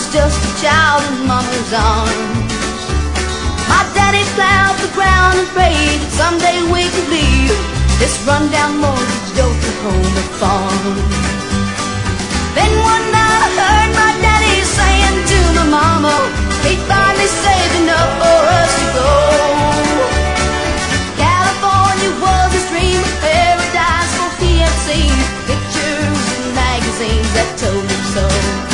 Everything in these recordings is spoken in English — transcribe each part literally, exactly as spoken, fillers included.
was just a child in Mama's arms. My daddy plowed the ground and prayed that someday we could leave this rundown mortgaged Oklahoma farm. Then one night I heard my daddy saying to my mama, he'd finally saved enough for us to go. California was his dream, a paradise for he had seen pictures and magazines that told him so.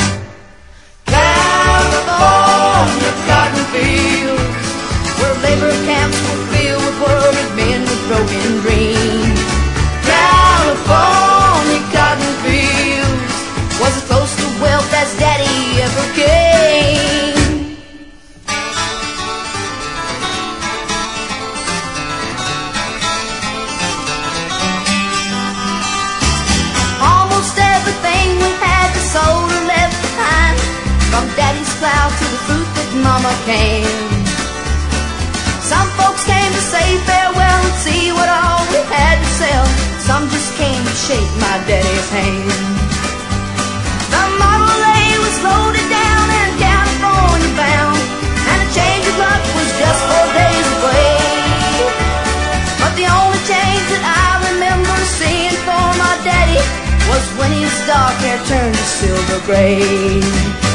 California cotton fields, where labor camps were filled with worried men with broken dreams. California cotton fields was as close to wealth as Daddy ever came. Almost everything we had was sold or left behind, from Daddy's plow to the fruit that Mama canned. Some folks came to say farewell and see what all we had to sell. Some just came to shake my daddy's hand. The Model A was loaded down and California bound, and a change of luck was just four days away. But the only change that I remember seeing for my daddy was when his dark hair turned to silver gray.